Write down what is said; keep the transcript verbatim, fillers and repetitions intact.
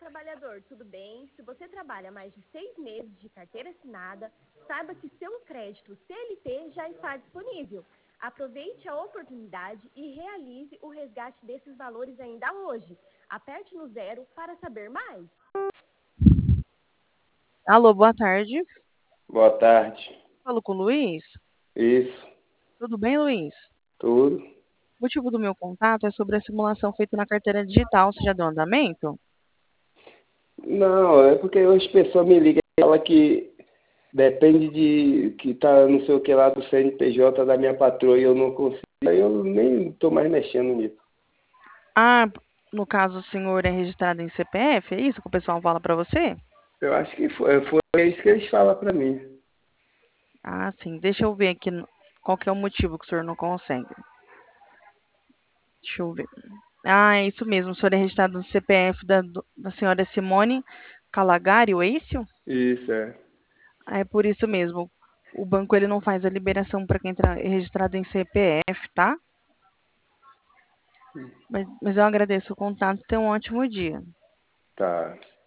trabalhador, tudo bem? Se você trabalha mais de seis meses de carteira assinada, saiba que seu crédito C L T já está disponível. Aproveite a oportunidade e realize o resgate desses valores ainda hoje. Aperte no zero para saber mais. Alô, boa tarde. Boa tarde. Falo com o Luiz. Isso, Tudo bem, Luiz? tudo. O motivo do meu contato é sobre a simulação feita na carteira digital. Você já deu andamento? Não, é porque as pessoas me ligam e falam que depende de que tá não sei o que lá do C N P J da minha patroa e eu não consigo. Aí eu nem tô mais mexendo nisso. Ah, no caso, o senhor é registrado em C P F? É isso que o pessoal fala para você? Eu acho que foi, foi isso que eles falam pra mim. Ah, sim. Deixa eu ver aqui no- qual que é o motivo que o senhor não consegue. Deixa eu ver. Ah, é isso mesmo. O senhor é registrado no C P F da, do- da senhora Simone Calagario, é isso? Isso, é. Ah, é por isso mesmo. O banco ele não faz a liberação para quem está registrado em C P F, tá? Mas, mas eu agradeço o contato. Tenha um ótimo dia. Tá.